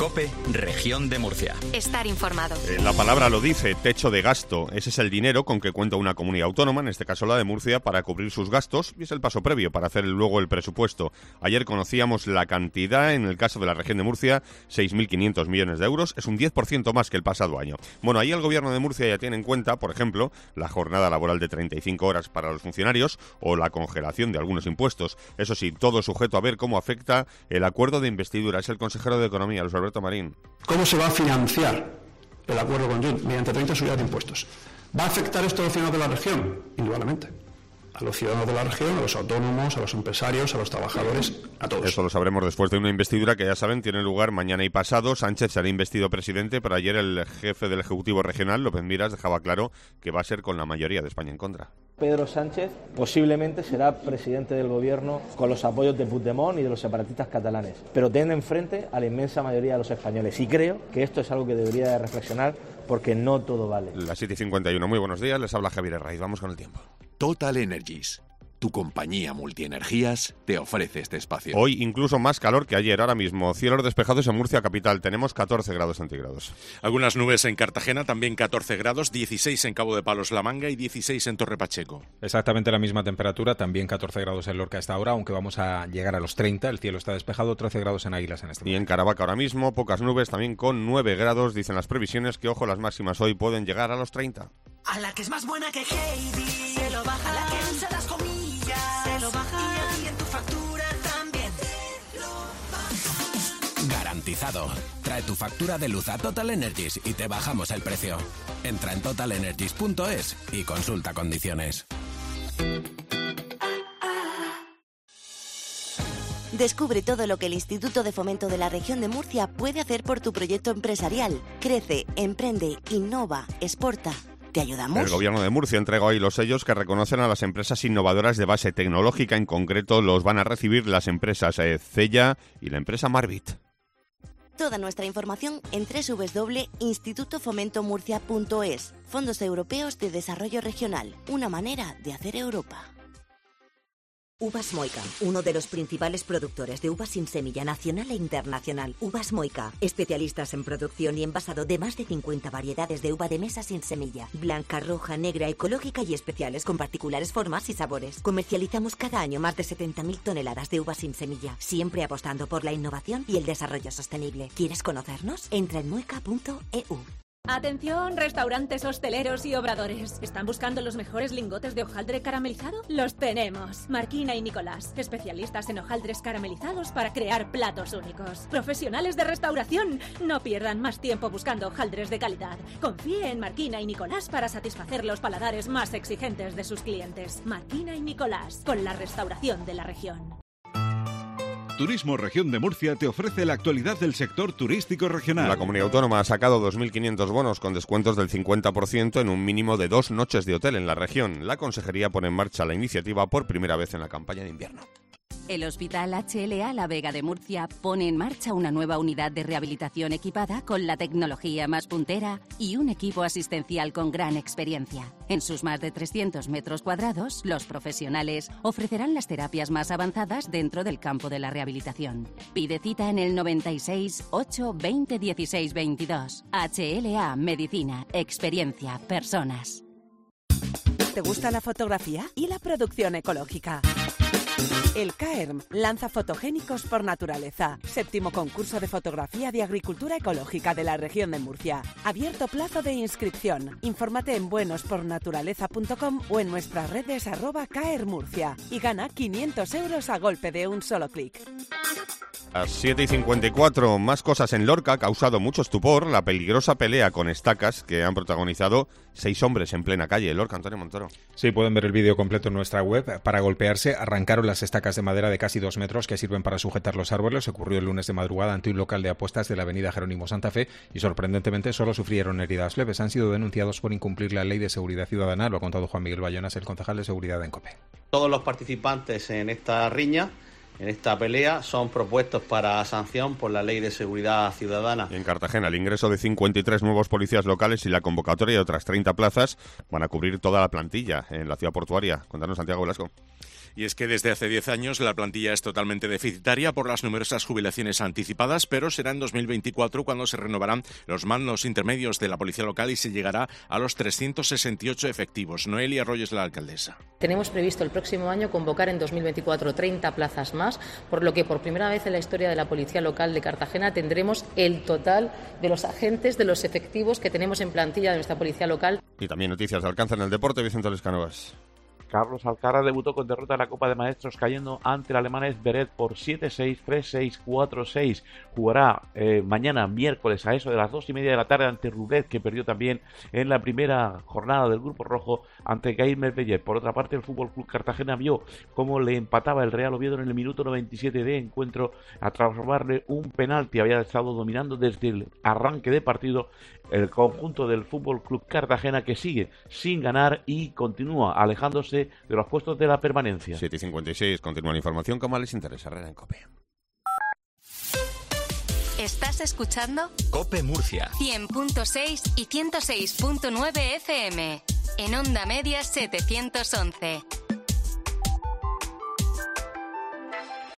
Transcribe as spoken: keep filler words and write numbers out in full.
COPE, Región de Murcia. Estar informado. Eh, la palabra lo dice, techo de gasto. Ese es el dinero con que cuenta una comunidad autónoma, en este caso la de Murcia, para cubrir sus gastos, y es el paso previo para hacer luego el presupuesto. Ayer conocíamos la cantidad, en el caso de la Región de Murcia, seis mil quinientos millones de euros, es un diez por ciento más que el pasado año. Bueno, ahí el Gobierno de Murcia ya tiene en cuenta, por ejemplo, la jornada laboral de treinta y cinco horas para los funcionarios o la congelación de algunos impuestos. Eso sí, todo sujeto a ver cómo afecta el acuerdo de investidura. Es el consejero de Economía, Luis Alberto Marín. ¿Cómo se va a financiar el acuerdo con Junts? Mediante treinta subidas de impuestos. ¿Va a afectar esto a los ciudadanos de la región? Indudablemente. A los ciudadanos de la región, a los autónomos, a los empresarios, a los trabajadores, a todos. Eso lo sabremos después de una investidura que, ya saben, tiene lugar mañana y pasado. Sánchez será investido presidente, pero ayer el jefe del Ejecutivo Regional, López Miras, dejaba claro que va a ser con la mayoría de España en contra. Pedro Sánchez posiblemente será presidente del gobierno con los apoyos de Puigdemont y de los separatistas catalanes, pero teniendo enfrente a la inmensa mayoría de los españoles. Y creo que esto es algo que debería de reflexionar, porque no todo vale. Las siete y cincuenta y uno, muy buenos días, les habla Javier Herraiz. Vamos con el tiempo. Total Energies, tu compañía multienergías, te ofrece este espacio. Hoy incluso más calor que ayer. Ahora mismo cielos despejados en Murcia capital. Tenemos catorce grados centígrados. Algunas nubes en Cartagena, también catorce grados, dieciséis en Cabo de Palos La Manga y dieciséis en Torre Pacheco. Exactamente la misma temperatura, también catorce grados en Lorca a esta hora, aunque vamos a llegar a los treinta. El cielo está despejado, trece grados en Águilas en este momento. Y en Caravaca ahora mismo, pocas nubes, también con nueve grados. Dicen las previsiones que, ojo, las máximas hoy pueden llegar a los treinta. A la que es más buena que Heidi, se lo baja. A la que usa las comillas, se lo baja. Y a ti en tu factura también te lo baja. Garantizado. Trae tu factura de luz a Total Energies y te bajamos el precio. Entra en total energies punto es y consulta condiciones. Descubre todo lo que el Instituto de Fomento de la Región de Murcia puede hacer por tu proyecto empresarial. Crece, emprende, innova, exporta. ¿Te ayudamos? El Gobierno de Murcia entregó hoy los sellos que reconocen a las empresas innovadoras de base tecnológica. En concreto, los van a recibir las empresas eh, Cella y la empresa Marbit. Toda nuestra información en doble u doble u doble u punto instituto fomento murcia punto es. Fondos Europeos de Desarrollo Regional. Una manera de hacer Europa. Uvas Moika, uno de los principales productores de uvas sin semilla nacional e internacional. Uvas Moika, especialistas en producción y envasado de más de cincuenta variedades de uva de mesa sin semilla. Blanca, roja, negra, ecológica y especiales con particulares formas y sabores. Comercializamos cada año más de setenta mil toneladas de uvas sin semilla, siempre apostando por la innovación y el desarrollo sostenible. ¿Quieres conocernos? Entra en moika punto e u. Atención, restaurantes, hosteleros y obradores. ¿Están buscando los mejores lingotes de hojaldre caramelizado? Los tenemos. Marquina y Nicolás, especialistas en hojaldres caramelizados para crear platos únicos. Profesionales de restauración, no pierdan más tiempo buscando hojaldres de calidad. Confíe en Marquina y Nicolás para satisfacer los paladares más exigentes de sus clientes. Marquina y Nicolás, con la restauración de la región. Turismo Región de Murcia te ofrece la actualidad del sector turístico regional. La comunidad autónoma ha sacado dos mil quinientos bonos con descuentos del cincuenta por ciento en un mínimo de dos noches de hotel en la región. La consejería pone en marcha la iniciativa por primera vez en la campaña de invierno. El Hospital H L A La Vega de Murcia pone en marcha una nueva unidad de rehabilitación equipada con la tecnología más puntera y un equipo asistencial con gran experiencia. En sus más de trescientos metros cuadrados, los profesionales ofrecerán las terapias más avanzadas dentro del campo de la rehabilitación. Pide cita en el noventa y seis, ocho, veinte, dieciséis, veintidós. H L A Medicina, experiencia, personas. ¿Te gusta la fotografía y la producción ecológica? El CAERM lanza Fotogénicos por Naturaleza, séptimo concurso de fotografía de agricultura ecológica de la región de Murcia. Abierto plazo de inscripción. Infórmate en buenos por naturaleza punto com o en nuestras redes arroba caermurcia y gana quinientos euros a golpe de un solo clic. A las siete y cincuenta y cuatro, más cosas en Lorca. Ha causado mucho estupor la peligrosa pelea con estacas que han protagonizado seis hombres en plena calle. Lorca, Antonio Montoro. Sí, pueden ver el vídeo completo en nuestra web. Para golpearse, arrancaron las estacas de madera de casi dos metros que sirven para sujetar los árboles. Ocurrió el lunes de madrugada ante un local de apuestas de la avenida Jerónimo Santa Fe y, sorprendentemente, solo sufrieron heridas leves. Han sido denunciados por incumplir la ley de seguridad ciudadana. Lo ha contado Juan Miguel Bayonas, el concejal de seguridad en COPE. Todos los participantes en esta riña, en esta pelea, son propuestos para sanción por la Ley de Seguridad Ciudadana. En Cartagena, el ingreso de cincuenta y tres nuevos policías locales y la convocatoria de otras treinta plazas van a cubrir toda la plantilla en la ciudad portuaria. Cuéntanos, Santiago Velasco. Y es que desde hace diez años la plantilla es totalmente deficitaria por las numerosas jubilaciones anticipadas, pero será en dos mil veinticuatro cuando se renovarán los mandos intermedios de la policía local y se llegará a los trescientos sesenta y ocho efectivos. Noelia Arroyo es la alcaldesa. Tenemos previsto el próximo año convocar en dos mil veinticuatro treinta plazas más, por lo que por primera vez en la historia de la policía local de Cartagena tendremos el total de los agentes, de los efectivos que tenemos en plantilla de nuestra policía local. Y también noticias de alcance en el deporte, Vicente Lescanovas. Carlos Alcaraz debutó con derrota en la Copa de Maestros cayendo ante el alemán Esberet por siete seis, tres seis, cuatro seis. Jugará eh, mañana miércoles a eso de las dos y media de la tarde ante Rudet, que perdió también en la primera jornada del Grupo Rojo ante Gail Medvedev. Por otra parte, el Fútbol Club Cartagena vio cómo le empataba el Real Oviedo en el minuto noventa y siete de encuentro a transformarle un penalti. Había estado dominando desde el arranque de partido el conjunto del Fútbol Club Cartagena, que sigue sin ganar y continúa alejándose de los puestos de la permanencia. siete y cincuenta y seis, continúa la información como les interesa. Herrera en COPE. ¿Estás escuchando? COPE Murcia. cien punto seis y ciento seis punto nueve F M. En onda media setecientos once.